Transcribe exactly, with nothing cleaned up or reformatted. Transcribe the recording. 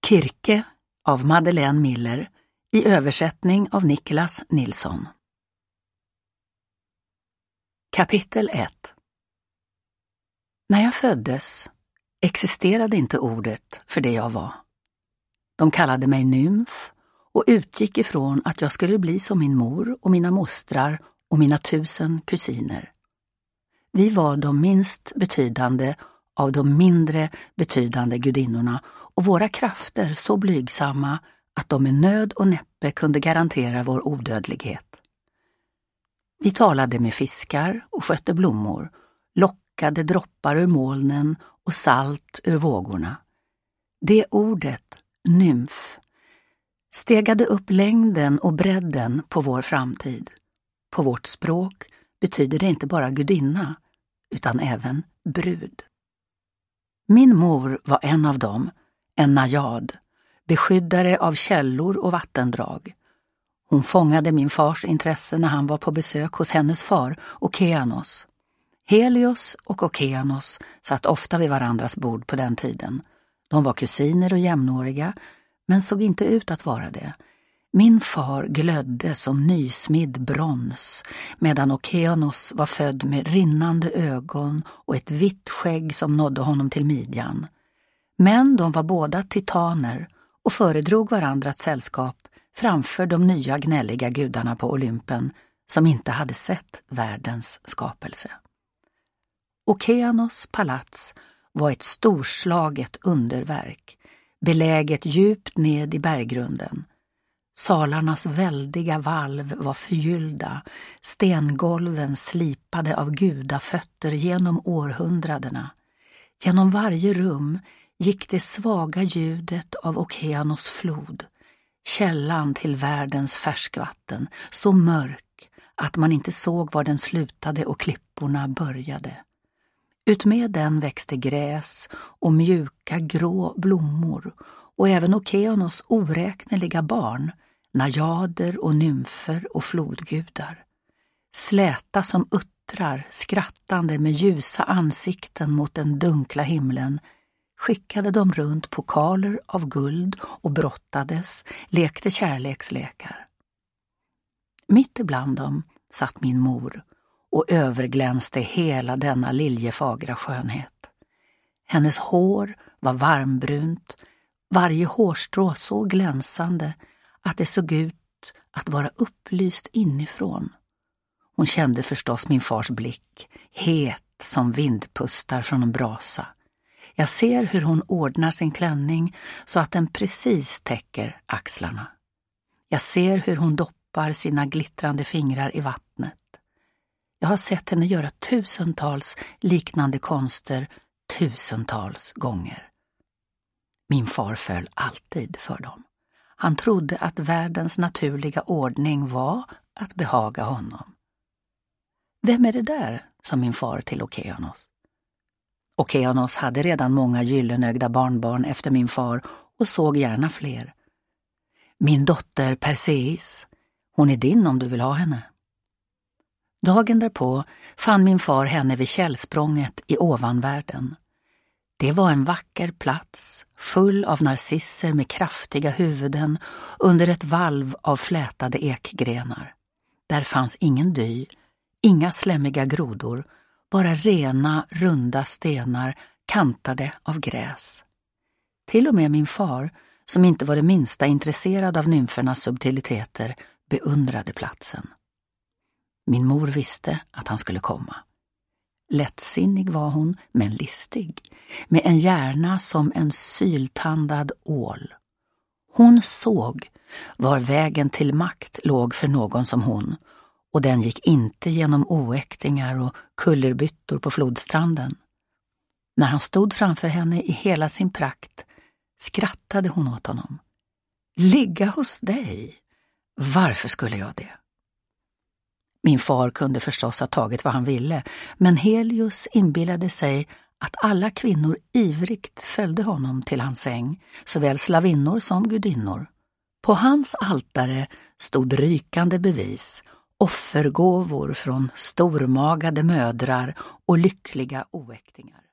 Kirke av Madeleine Miller i översättning av Niklas Nilsson. Kapitel ett. När jag föddes existerade inte ordet för det jag var. De kallade mig nymf och utgick ifrån att jag skulle bli som min mor och mina mostrar och mina tusen kusiner. Vi var de minst betydande av de mindre betydande gudinnorna och våra krafter så blygsamma att de med nöd och näppe kunde garantera vår odödlighet. Vi talade med fiskar och skötte blommor, lockade droppar ur molnen och salt ur vågorna. Det ordet, nymf, stegade upp längden och bredden på vår framtid. På vårt språk betyder det inte bara gudinna, utan även brud. Min mor var en av dem, en najad, beskyddare av källor och vattendrag. Hon fångade min fars intresse när han var på besök hos hennes far, Okeanos. Helios och Okeanos satt ofta vid varandras bord på den tiden. De var kusiner och jämnåriga, men såg inte ut att vara det. Min far glödde som nysmidd brons, medan Okeanos var född med rinnande ögon och ett vitt skägg som nådde honom till midjan. Men de var båda titaner och föredrog varandras sällskap framför de nya gnälliga gudarna på Olympen som inte hade sett världens skapelse. Okeanos palats var ett storslaget underverk, beläget djupt ned i berggrunden. Salarnas väldiga valv var förgyllda, stengolven slipade av gudafötter genom århundradena. Genom varje rum gick det svaga ljudet av Okeanos flod, källan till världens färskvatten, så mörk att man inte såg var den slutade och klipporna började. Utmed den växte gräs och mjuka grå blommor och även Okeanos oräkneliga barn, najader och nymfer och flodgudar. Släta som uttrar, skrattande med ljusa ansikten mot den dunkla himlen, skickade de runt pokaler av guld och brottades, lekte kärlekslekar. Mitt ibland dem satt min mor och överglänste hela denna liljefagra skönhet. Hennes hår var varmbrunt, varje hårstrå så glänsande att det såg ut att vara upplyst inifrån. Hon kände förstås min fars blick, het som vindpustar från en brasa. Jag ser hur hon ordnar sin klänning så att den precis täcker axlarna. Jag ser hur hon doppar sina glittrande fingrar i vattnet. Jag har sett henne göra tusentals liknande konster tusentals gånger. Min far föll alltid för dem. Han trodde att världens naturliga ordning var att behaga honom. Vem är det där, sa min far till Okeanos. Okeanos hade redan många gyllenögda barnbarn efter min far och såg gärna fler. Min dotter Perseis, hon är din om du vill ha henne. Dagen därpå fann min far henne vid källsprånget i ovanvärlden. Det var en vacker plats, full av narcisser med kraftiga huvuden under ett valv av flätade ekgrenar. Där fanns ingen dy, inga slämmiga grodor, bara rena, runda stenar kantade av gräs. Till och med min far, som inte var det minsta intresserad av nymfernas subtiliteter, beundrade platsen. Min mor visste att han skulle komma. Lättsinnig var hon, men listig, med en hjärna som en syltandad ål. Hon såg var vägen till makt låg för någon som hon, och den gick inte genom oäktingar och kullerbyttor på flodstranden. När han stod framför henne i hela sin prakt skrattade hon åt honom. Ligga hos dig? Varför skulle jag det? Min far kunde förstås ha tagit vad han ville, men Helios inbillade sig att alla kvinnor ivrigt följde honom till hans säng, såväl slavinnor som gudinnor. På hans altare stod rykande bevis, offergåvor från stormagade mödrar och lyckliga oäktingar.